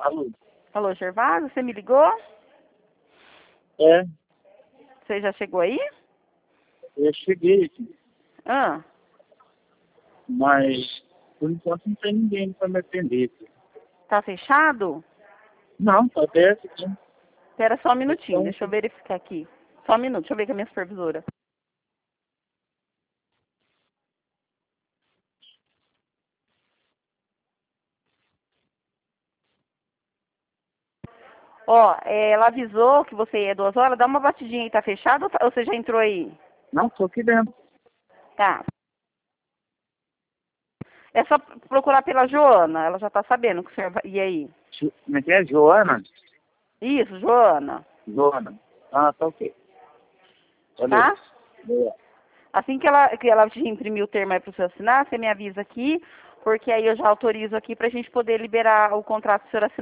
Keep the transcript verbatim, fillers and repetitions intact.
Alô? Alô, Gervásio, você me ligou? É, Você já chegou aí? eu cheguei aqui, Ah, mas por enquanto não tem ninguém para me atender aqui. tá fechado? Não, tá aberto aqui. Espera só um minutinho, Então, deixa eu verificar aqui. Só um minuto, deixa eu ver com a minha supervisora. Ó, é, ela avisou que você ia duas horas, dá uma batidinha aí, tá fechado ou, tá- ou você já entrou aí? não, tô aqui dentro. Tá. É só procurar pela Joana, ela já tá sabendo que o senhor vai... E aí? Jo- Como é que é? Joana? Isso, Joana, Joana. Ah, tá ok. Valeu. tá? Boa. Assim que ela, que ela te imprimir o termo aí pro senhor assinar, você me avisa aqui, porque aí eu já autorizo aqui pra gente poder liberar o contrato do senhor assinar.